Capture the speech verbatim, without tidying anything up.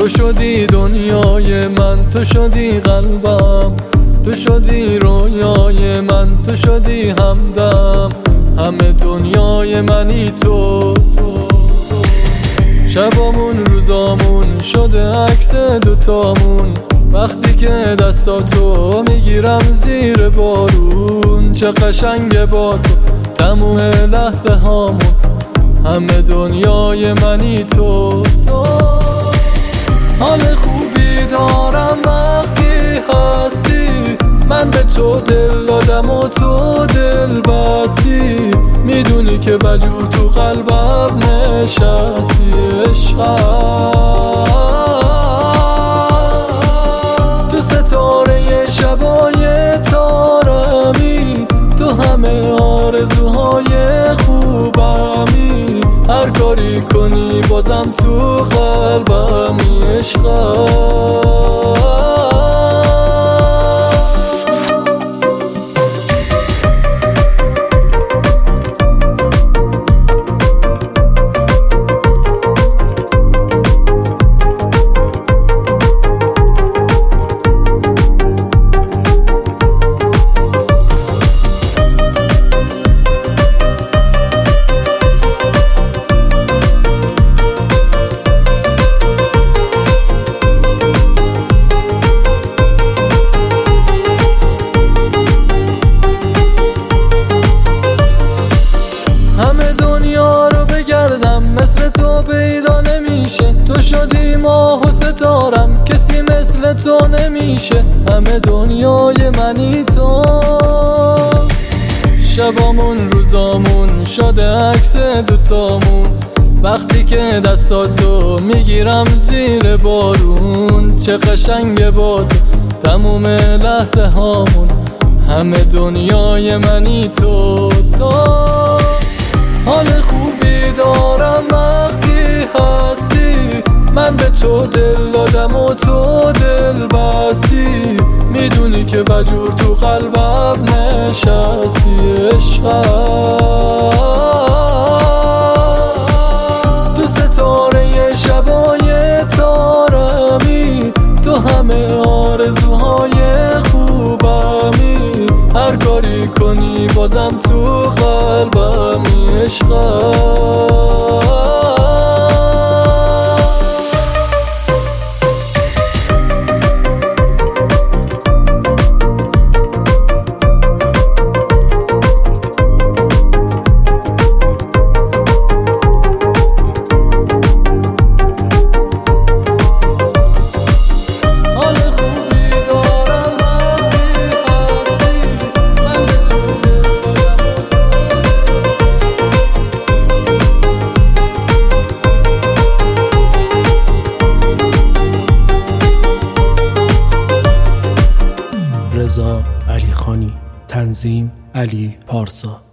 تو شدی دنیای من، تو شدی قلبم، تو شدی رویای من، تو شدی همدم. همه دنیای منی تو, تو. شبامون روزامون شده عکس دوتامون، وقتی که دستاتو میگیرم زیر بارون. چه قشنگه با تو تموم لحظه هامون، همه دنیای منی تو, تو. حال خوبی دارم وقتی هستی، من به تو دل دادم و تو دل بستی. میدونی که بجور تو قلبم نشستی عشقم. تو ستاره شبای تارمی، تو همه آرزوهای خوبمی. هر کاری کنی بازم تو قلبمی عشقم. مثل تو پیدا نمیشه، تو شدی ماه و ستارم، کسی مثل تو نمیشه. همه دنیای منی تو. شبامون روزامون شده عکس دوتامون، وقتی که دستاتو میگیرم زیر بارون. چه قشنگه با تو تموم لحظه هامون، همه دنیای منی تو, تو. حال خوبی دارم وقتی هستی، من به تو دل دادم و تو دل بستی. میدونی که بجور تو قلبم نشستی عشقم. تو ستاره شبای تارمی، تو همه آرزوهای خوبمی. هر کاری کنی بازم تو قلبمی عشقم. رضا علیخانی، تنظیم علی پارسا.